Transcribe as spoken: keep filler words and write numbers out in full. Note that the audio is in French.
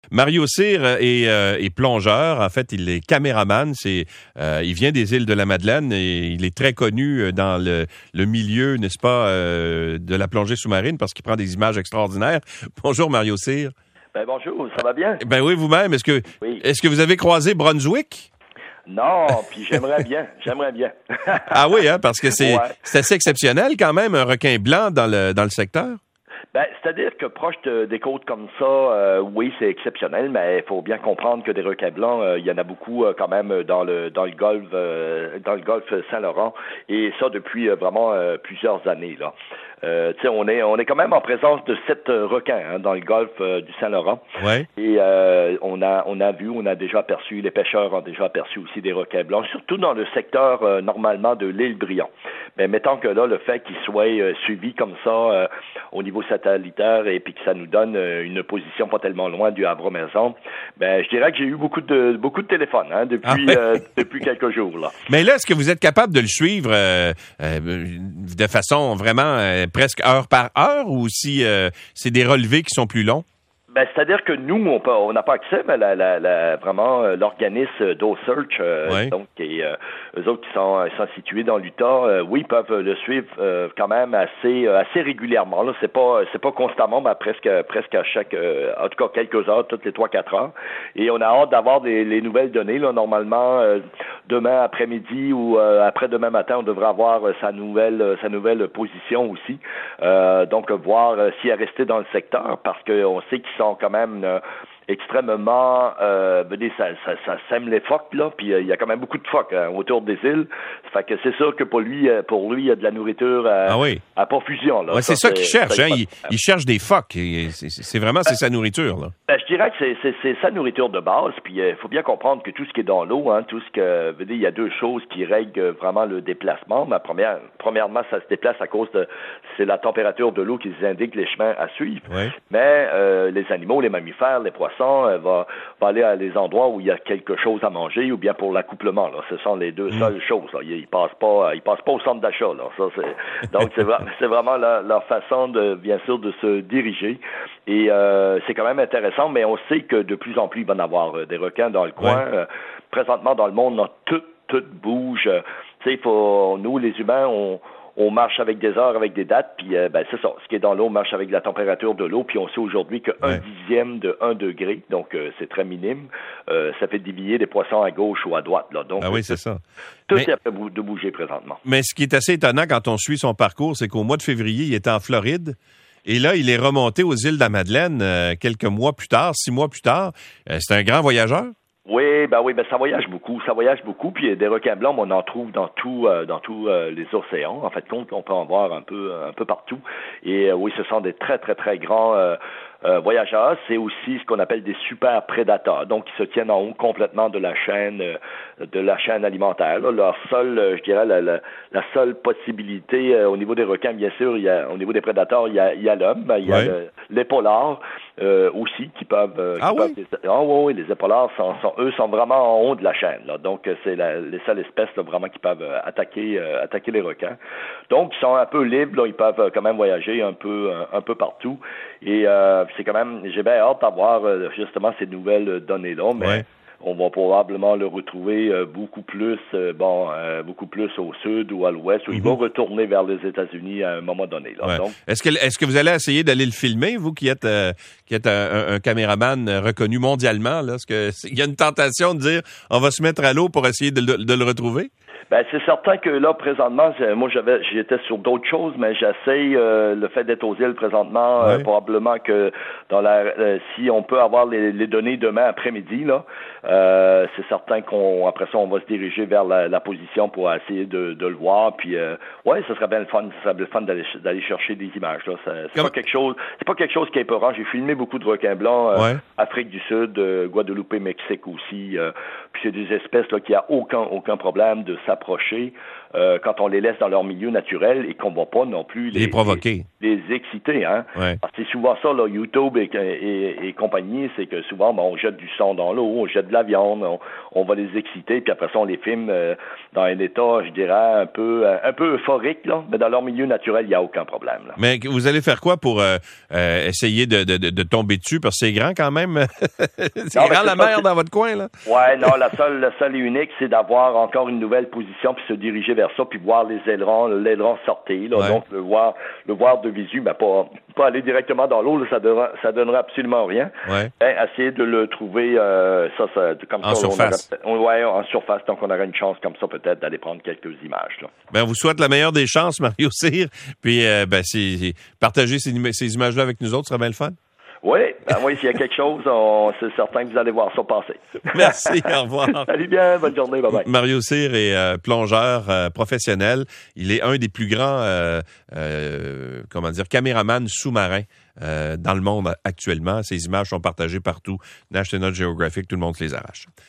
Mario Cyr est, euh, est plongeur. En fait, il est caméraman. C'est, euh, il vient des îles de la Madeleine et il est très connu dans le, le milieu, n'est-ce pas, euh, de la plongée sous-marine parce qu'il prend des images extraordinaires. Bonjour, Mario Cyr. Ben bonjour, ça va bien? Ben oui, vous-même. Est-ce que, oui. est-ce que vous avez croisé Brunswick? Non, puis j'aimerais bien, j'aimerais bien. Ah oui, hein, parce que c'est, ouais. c'est assez exceptionnel quand même, un requin blanc dans le, dans le secteur. Ben, c'est-à-dire que proche de, des côtes comme ça, euh, oui, c'est exceptionnel, mais il faut bien comprendre que des requins blancs, euh, il y en a beaucoup euh, quand même dans le dans le golfe euh, dans le golfe Saint-Laurent, et ça depuis euh, vraiment euh, plusieurs années là. Euh, tu sais, on est on est quand même en présence de sept euh, requins hein, dans le golfe euh, du Saint-Laurent. Ouais. Et euh, on a on a vu, on a déjà aperçu, les pêcheurs ont déjà aperçu aussi des requins blancs, surtout dans le secteur euh, normalement de l'île Briand. Mais mettons que là, le fait qu'ils soient euh, suivis comme ça euh, au niveau satellitaire et puis que ça nous donne euh, une position pas tellement loin du Havre-Maison, ben je dirais que j'ai eu beaucoup de beaucoup de téléphones hein, depuis ah ouais. euh, depuis quelques jours là. Mais là, est-ce que vous êtes capable de le suivre euh, euh, de façon vraiment euh, presque heure par heure ou si euh, c'est des relevés qui sont plus longs? Ben, c'est-à-dire que nous, on peut, on n'a pas accès, mais la, la, la, vraiment euh, l'organisme d'O-Search, euh, ouais. donc et euh, eux autres qui sont, sont situés dans l'Utah, euh, oui, peuvent le suivre euh, quand même assez euh, assez régulièrement. Là, c'est pas c'est pas constamment, mais presque presque à chaque, euh, en tout cas quelques heures, toutes les trois quatre heures. Et on a hâte d'avoir des, les nouvelles données. Là, normalement, euh, demain après-midi ou euh, après-demain matin, on devrait avoir euh, sa nouvelle euh, sa nouvelle position aussi. Euh, donc voir euh, s'il est resté dans le secteur, parce qu'on sait qu'ils sont quand même euh, extrêmement euh, ça, ça, ça sème les phoques là, puis il euh, y a quand même beaucoup de phoques hein, autour des îles. Fait que c'est sûr que pour lui, pour lui, il y a de la nourriture à, ah oui. à profusion là. Ouais, c'est ça, ça qu'il cherche, ça, hein. il, il cherche des phoques. C'est, c'est vraiment c'est sa nourriture là. Ben, je dirais que c'est, c'est, c'est sa nourriture de base. Puis il euh, faut bien comprendre que tout ce qui est dans l'eau, hein, tout ce que, veut dire, il y a deux choses qui règlent vraiment le déplacement. Ma première, premièrement, ça se déplace à cause de, c'est la température de l'eau qui indique les chemins à suivre. Ouais. Mais euh, les animaux, les mammifères, les poissons, euh, va, va aller à des endroits où il y a quelque chose à manger ou bien pour l'accouplement. Là, ce sont les deux mmh. seules choses. Là. Ils, ils passent pas, ils passent pas au centre d'achat. Là. Ça, c'est, donc c'est, c'est vraiment leur, leur façon de, bien sûr, de se diriger. Et euh, c'est quand même intéressant, mais on sait que de plus en plus, il va y en avoir euh, des requins dans le coin. Ouais. Euh, présentement, dans le monde, là, tout, tout bouge. Euh, tu sais, faut, nous, les humains, on, on marche avec des heures, avec des dates, puis euh, ben, c'est ça. Ce qui est dans l'eau marche avec la température de l'eau, puis on sait aujourd'hui qu'un ouais. dixième de un degré, donc euh, c'est très minime, euh, ça fait dévier des poissons à gauche ou à droite. Là. Donc, ah oui, c'est ça. Tout mais, est à de bouger présentement. Mais ce qui est assez étonnant quand on suit son parcours, c'est qu'au mois de février, il était en Floride. Et là, il est remonté aux îles de la Madeleine euh, quelques mois plus tard, six mois plus tard. Euh, c'est un grand voyageur? Oui, ben oui, ben ça voyage beaucoup, ça voyage beaucoup. Puis des requins blancs, on en trouve dans tout, euh, dans tous euh, les océans. En fait, compte, on peut en voir un peu, un peu partout. Et euh, oui, ce sont des très, très, très grands euh, euh, voyageurs. C'est aussi ce qu'on appelle des super prédateurs. Donc, ils se tiennent en haut complètement de la chaîne, euh, de la chaîne alimentaire. Là. Leur seule, euh, je dirais, la, la, la seule possibilité euh, au niveau des requins, bien sûr, il y a, au niveau des prédateurs, il y a, il y a l'homme, il y a ouais. le, les polars euh, aussi qui peuvent. Euh, ah qui oui. peuvent les, ah oui, oui, les épaulards sont, sont eux sont vraiment en haut de la chaîne. Là. Donc, c'est la, les seules espèces là, vraiment qui peuvent euh, attaquer, euh, attaquer les requins. Donc, ils sont un peu libres. Là, ils peuvent euh, quand même voyager un peu, un, un peu partout. Et euh, c'est quand même, j'ai bien hâte d'avoir euh, justement ces nouvelles données-là, mais ouais. on va probablement le retrouver euh, beaucoup plus, euh, bon, euh, beaucoup plus au sud ou à l'ouest, où mm-hmm. il va retourner vers les États-Unis à un moment donné. Là. Ouais. Donc, est-ce que, est-ce que vous allez essayer d'aller le filmer, vous qui êtes, euh, qui êtes un, un caméraman reconnu mondialement, là? Est-ce que il y a une tentation de dire, on va se mettre à l'eau pour essayer de, de, de le retrouver? Ben c'est certain que là présentement, moi j'avais, j'étais sur d'autres choses, mais j'essaye euh, le fait d'être aux îles présentement, ouais. euh, probablement que dans la, euh, si on peut avoir les, les données demain après-midi là, euh, c'est certain qu'on après ça on va se diriger vers la, la position pour essayer de, de le voir. Puis euh, ouais, ce serait bien le fun, ce serait bien le fun d'aller d'aller chercher des images là. Ça, c'est Comme... pas quelque chose, c'est pas quelque chose qui est épeurant. J'ai filmé beaucoup de requins blancs, euh, ouais. Afrique du Sud, euh, Guadeloupe, Mexique aussi. Euh, puis c'est des espèces là qui a aucun aucun problème de s'approcher. euh, quand on les laisse dans leur milieu naturel et qu'on va pas non plus les, les provoquer, les, les exciter, hein. Ouais. Parce que c'est souvent ça, là, YouTube et, et, et compagnie, c'est que souvent, ben, on jette du sang dans l'eau, on jette de la viande, on, on va les exciter, puis après ça, on les filme euh, dans un état, je dirais, un peu, un peu euphorique, là, mais dans leur milieu naturel, il n'y a aucun problème, là. Mais vous allez faire quoi pour euh, euh, essayer de, de, de tomber dessus? Parce que c'est grand quand même. c'est non, grand la mer c'est... dans votre coin, là. Ouais, non, la seule, la seule et unique, c'est d'avoir encore une nouvelle position puis se diriger vers ça puis voir les ailerons, l'aileron sortir, là. Ouais. Donc, le voir, le voir de visu, ben, pas, pas aller directement dans l'eau, là, ça donnera, ça donnera absolument rien. Ouais. Ben, essayer de le trouver, euh, ça, ça, comme en ça. Surface. On aura, ouais, en surface. Donc, on aura une chance comme ça, peut-être, d'aller prendre quelques images, là. Ben, on vous souhaite la meilleure des chances, Mario Cyr. Puis, euh, ben, c'est, c'est, partager ces, ces images-là avec nous autres, ce serait bien le fun. Oui, ben oui, s'il y a quelque chose, on, c'est certain que vous allez voir ça passer. Merci, au revoir. Salut bien, bonne journée, bye bye. Mario Cyr est euh, plongeur euh, professionnel. Il est un des plus grands, euh, euh, comment dire, caméramans sous-marins euh, dans le monde actuellement. Ces images sont partagées partout. National Geographic, tout le monde se les arrache.